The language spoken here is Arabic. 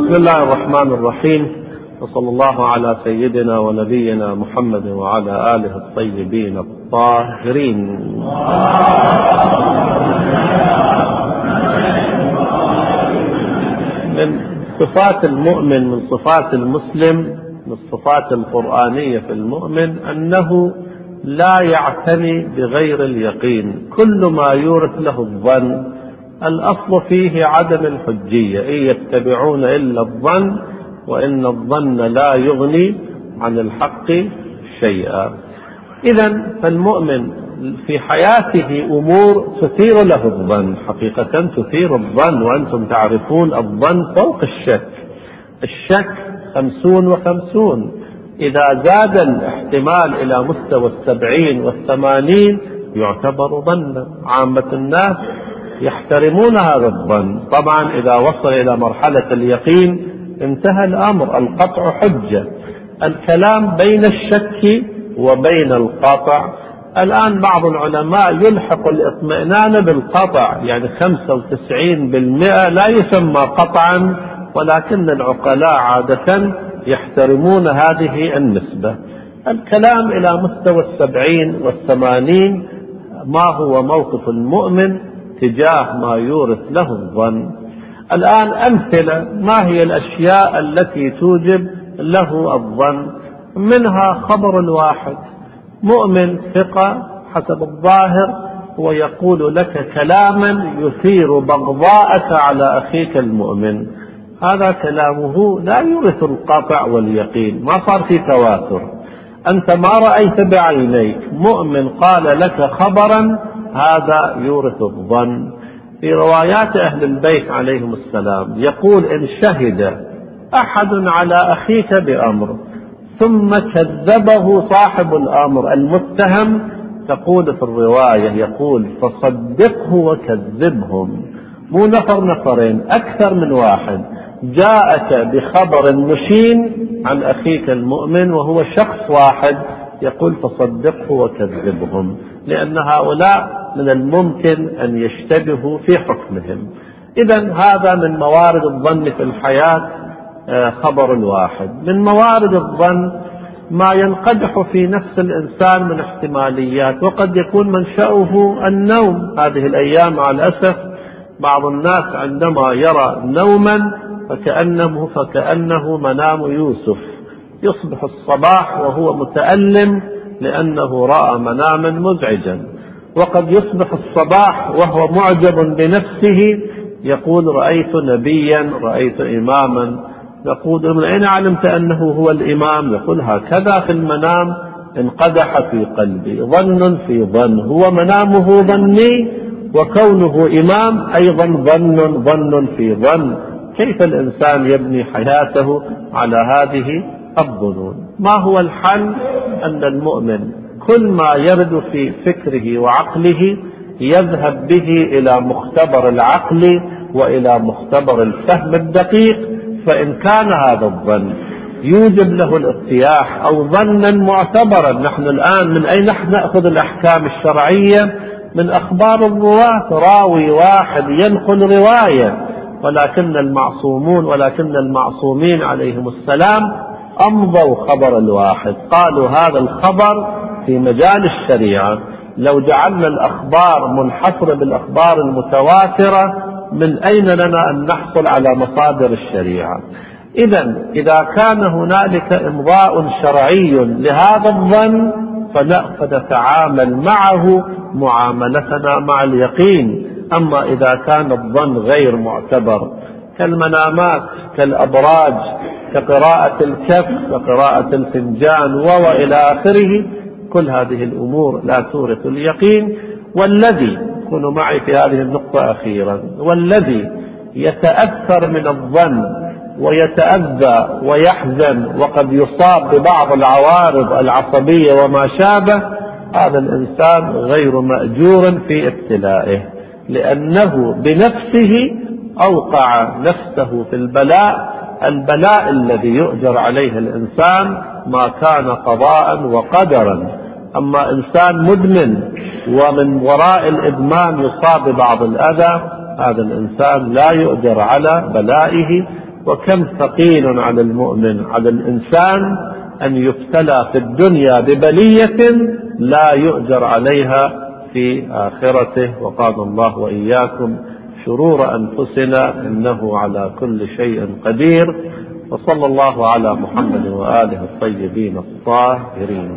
بسم الله الرحمن الرحيم، وصلى الله على سيدنا ونبينا محمد وعلى آله الطيبين الطاهرين. من صفات المؤمن، من صفات المسلم، من الصفات القرآنية في المؤمن أنه لا يعتني بغير اليقين، كل ما يورث له الظن. الأصل فيه عدم الحجية، إن يتبعون إلا الظن وإن الظن لا يغني عن الحق شيئا. إذن فالمؤمن في حياته أمور تثير له الظن، حقيقة تثير الظن، وأنتم تعرفون الظن فوق الشك. الشك 50 و50، إذا زاد الاحتمال إلى مستوى 70 و80 يعتبر ظنا. عامة الناس يحترمون هذا الظن. طبعا إذا وصل إلى مرحلة اليقين انتهى الأمر، القطع حجة. الكلام بين الشك وبين القطع. الآن بعض العلماء يلحق الاطمئنان بالقطع، يعني 95% لا يسمى قطعا، ولكن العقلاء عادة يحترمون هذه النسبة. الكلام إلى مستوى 70 و80 ما هو موقف المؤمن تجاه ما يورث له الظن. الآن أمثلة، ما هي الأشياء التي توجب له الظن؟ منها خبر الواحد. مؤمن ثقة حسب الظاهر ويقول لك كلاما يثير بغضاءك على أخيك المؤمن، هذا كلامه لا يورث القطع واليقين، ما صار في تواتر. أنت ما رأيت بعينيك، مؤمن قال لك خبرا، هذا يورث الظن. في روايات أهل البيت عليهم السلام يقول إن شهد أحد على أخيك بأمر ثم كذبه صاحب الأمر المتهم، تقول في الرواية يقول فصدقه وكذبهم. مو نفرين، أكثر من واحد جاءك بخبر مشين عن أخيك المؤمن وهو شخص واحد، يقول فصدقه وكذبهم، لأن هؤلاء من الممكن أن يشتبهوا في حكمهم. إذن هذا من موارد الظن في الحياة، خبر الواحد. من موارد الظن ما ينقدح في نفس الإنسان من احتماليات، وقد يكون منشأه النوم. هذه الأيام مع الأسف بعض الناس عندما يرى نوما فكأنه منام يوسف، يصبح الصباح وهو متألم لأنه رأى مناما مزعجا، وقد يصبح الصباح وهو معجب بنفسه يقول رأيت نبيا، رأيت إماما. يقول من أين علمت أنه هو الإمام؟ يقول هكذا في المنام انقدح في قلبي، ظن في ظن، هو منامه ظني وكونه إمام أيضا ظن في ظن. كيف الإنسان يبني حياته على هذه الظنون؟ ما هو الحل؟ أن المؤمن كل ما يرد في فكره وعقله يذهب به إلى مختبر العقل وإلى مختبر الفهم الدقيق، فإن كان هذا الظن يوجب له الارتياح أو ظنا معتبرا. نحن الآن من أين نأخذ الأحكام الشرعية؟ من أخبار الرواة، راوي واحد ينقل رواية، ولكن المعصومين عليهم السلام أمضوا خبر الواحد، قالوا هذا الخبر في مجال الشريعة. لو جعلنا الأخبار منحصرة بالأخبار المتواترة من أين لنا أن نحصل على مصادر الشريعة؟ إذا كان هنالك إمضاء شرعي لهذا الظن فنتعامل معه معاملتنا مع اليقين. أما إذا كان الظن غير معتبر كالمنامات، كالأبراج، كقراءة الكف، كقراءة الفنجان وإلى آخره، كل هذه الأمور لا تورث اليقين. والذي، كونوا معي في هذه النقطة أخيرا، والذي يتأثر من الظن ويتأذى ويحزن وقد يصاب ببعض العوارض العصبية وما شابه، هذا الإنسان غير مأجور في ابتلائه، لأنه بنفسه أوقع نفسه في البلاء الذي يؤجر عليه الإنسان ما كان قضاء وقدرا. أما إنسان مدمن ومن وراء الإدمان يصاب ببعض الأذى، هذا الإنسان لا يؤجر على بلائه، وكم ثقيل على المؤمن، على الإنسان أن يبتلى في الدنيا ببلية لا يؤجر عليها في آخرته. وقال الله وإياكم شرور أنفسنا إنه على كل شيء قدير. وصلى الله على محمد وآله الطيبين الطاهرين.